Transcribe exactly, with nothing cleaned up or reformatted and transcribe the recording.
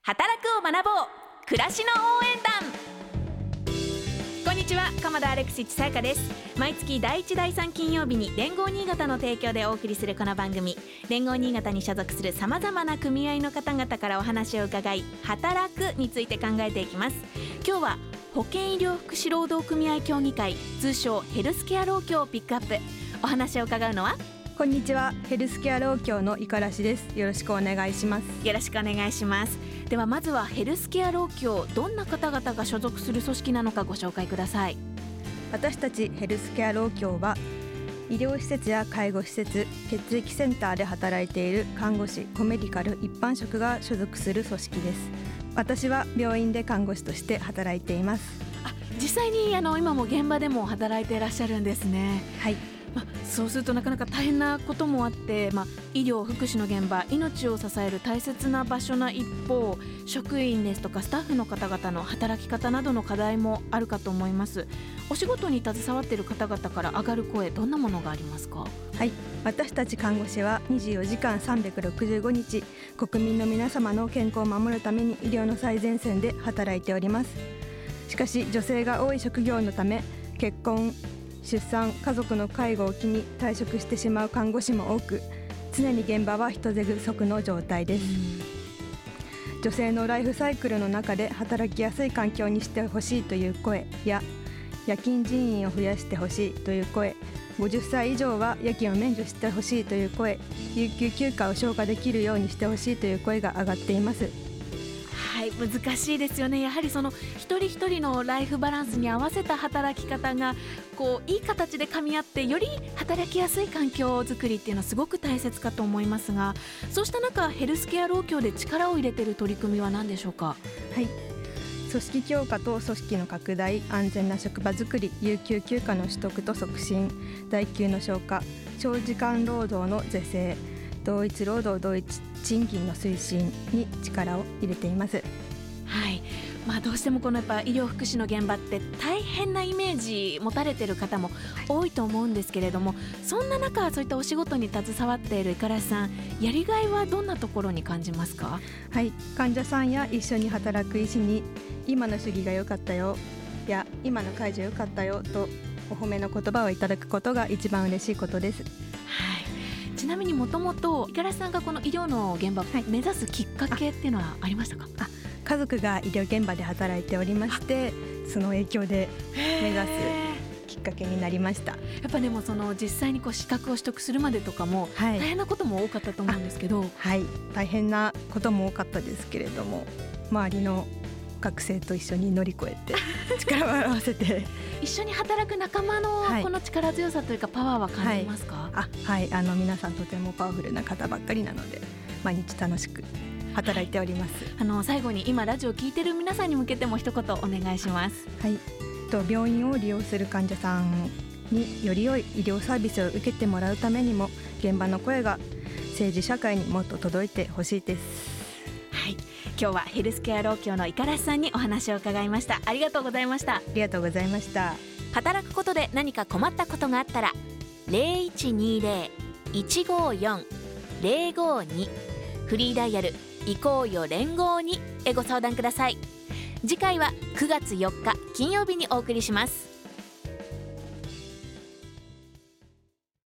働くを学ぼう暮らしの応援団。こんにちは、鎌田アレクシチさやかです。毎月だいいちだいさん金曜日に連合新潟の提供でお送りするこの番組、連合新潟に所属するさまざまな組合の方々からお話を伺い、働くについて考えていきます。今日は保健医療福祉労働組合協議会、通称ヘルスケア労協をピックアップ。お話を伺うのは、 こんにちは、ヘルスケア労協の五十嵐です。よろしくお願いします。 よろしくお願いします。ではまずはヘルスケア労協、どんな方々が所属する組織なのかご紹介ください。 私たちヘルスケア労協は、医療施設や介護施設、血液センターで働いている看護師、コメディカル、一般職が所属する組織です。私は病院で看護師として働いています。 あ、実際にあの今も現場でも働いていらっしゃるんですね。 はい、 まあ、そうするとなかなか大変なこともあって、まあ、医療福祉の現場、命を支える大切な場所な一方、職員ですとかスタッフの方々の働き方などの課題もあるかと思います。お仕事に携わっている方々から上がる声、どんなものがありますか？ はい、私たち看護師はにじゅうよじかんさんびゃくろくじゅうごにち、国民の皆様の健康を守るために医療の最前線で働いております。しかし女性が多い職業のため、結婚、出産、家族の介護を機に退職してしまう看護師も多く、常に現場は人手不足の状態です。女性のライフサイクルの中で働きやすい環境にしてほしいという声や、夜勤人員を増やしてほしいという声、ごじゅっさい以上は夜勤を免除してほしいという声、有給休暇を消化できるようにしてほしいという声が上がっています。 はい、難しいですよね。やはりその一人一人のライフバランスに合わせた働き方がこういい形で噛み合って、より働きやすい環境づくりっていうのはすごく大切かと思いますが、そうした中ヘルスケア労協で力を入れている取り組みは何でしょうか？ はい、組織強化と組織の拡大、安全な職場づくり、有給休暇の取得と促進、代給の消化、長時間労働の是正、同一労働同一賃金の推進に力を入れています。 はい、まあ、どうしてもこのやっぱ医療福祉の現場って大変なイメージ持たれている方も多いと思うんですけれども、そんな中そういったお仕事に携わっている五十嵐さん、やりがいはどんなところに感じますか？ はい、患者さんや一緒に働く医師に、今の主義が良かったよや今の介助良かったよとお褒めの言葉をいただくことが一番嬉しいことです。 はい、ちなみにもともと五十嵐さんがこの医療の現場を目指すきっかけっていうのはありましたか？ あ、家族が医療現場で働いておりまして、その影響で目指すきっかけになりました。 やっぱでもその実際にこう資格を取得するまでとかもはい、 大変なことも多かったと思うんですけど、 はい、大変なことも多かったですけれども、周りの学生と一緒に乗り越えて力を合わせて一緒に働く仲間のこの力強さというかパワーは感じますか？ はい、あ、はい、あの皆さんとてもパワフルな方ばっかりなので、毎日楽しく働いております。 あの最後に今ラジオを聞いている皆さんに向けても一言お願いします。 はい、と病院を利用する患者さんにより良い医療サービスを受けてもらうためにも、現場の声が政治社会にもっと届いてほしいです。 はい、今日はヘルスケア労協の五十嵐さんにお話を伺いました。ありがとうございました。 ありがとうございました。 働くことで何か困ったことがあったら ゼロいちにゼロ いちごよん ゼロごに フリーダイヤル行こうよ連合にへご相談ください。次回はくがつよっか金曜日にお送りします。